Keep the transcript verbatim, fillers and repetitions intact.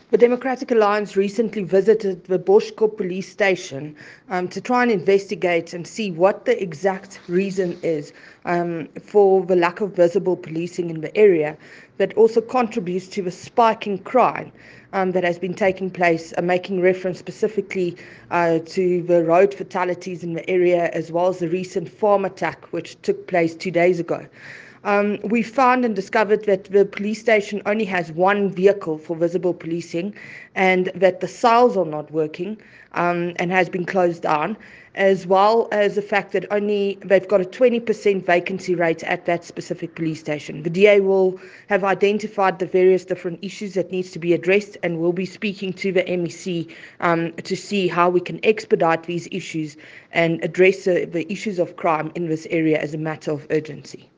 The Democratic Alliance recently visited the Boschkop police station um, to try and investigate and see what the exact reason is um, for the lack of visible policing in the area that also contributes to the spike in crime um, that has been taking place, uh, making reference specifically uh, to the road fatalities in the area as well as the recent farm attack which took place two days ago. Um, we found and discovered that the police station only has one vehicle for visible policing and that the cells are not working um, and has been closed down, as well as the fact that only they've got a twenty percent vacancy rate at that specific police station. The D A will have identified the various different issues that needs to be addressed and will be speaking to the M E C um, to see how we can expedite these issues and address uh, the issues of crime in this area as a matter of urgency.